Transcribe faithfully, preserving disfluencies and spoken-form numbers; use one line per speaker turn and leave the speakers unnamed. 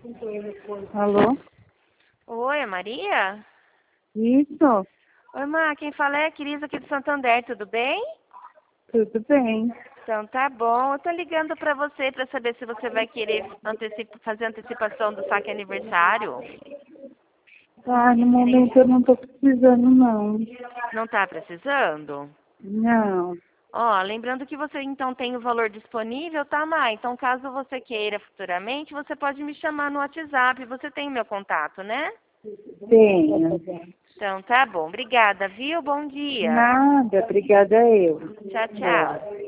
Alô?
Oi, é Maria?
Isso,
Oi, Má, quem fala é a Cris aqui do Santander, tudo bem?
tudo bem.
Então tá bom, eu tô ligando pra você pra saber se você vai querer antecipa, fazer antecipação do saque aniversário.
Ah, no momento eu não tô precisando, não.
Não tá precisando?
Não.
Ó, lembrando que você então tem o valor disponível, tá, Má? Então caso você queira futuramente, você pode me chamar no WhatsApp, você tem meu contato, né?
Tenho.
Então tá bom, obrigada, viu? Bom dia.
Nada, obrigada eu.
Tchau, tchau.